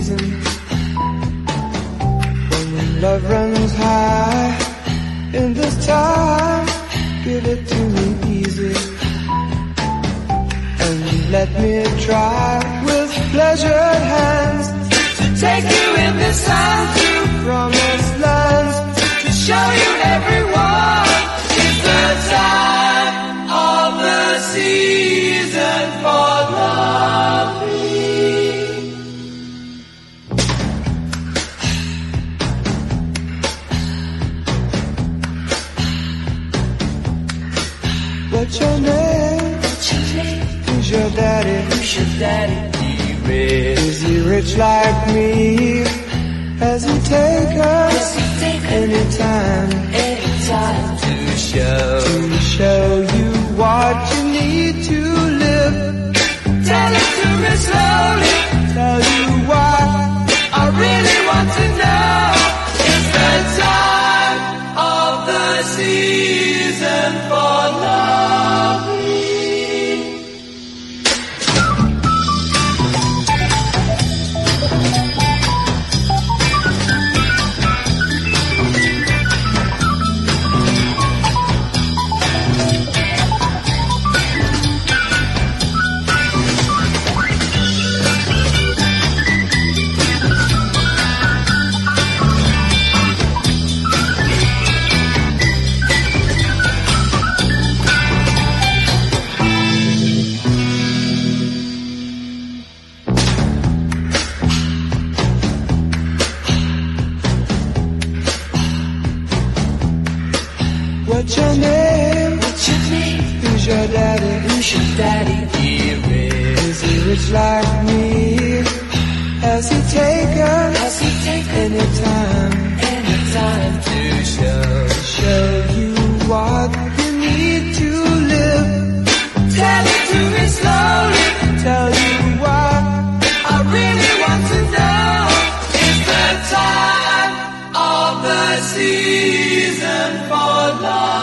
reason. When love runs high in this time, give it to me easy, and let me try with pleasured hands to take you in the sun to promised lands, to show you everyone. It's the time of the season for loving. What's your name? Who's your daddy? Is he rich like me? Has he take us anytime to show you what you need to live? Tell it to me slowly, tell you what I really want to know. It's the time of the season for loving. What's your name? Who's your daddy? Is he rich like me? Has he taken anytime to show you what you need to live? Tell it to me slowly, tell you what I really want to know. It's the time of the season for love.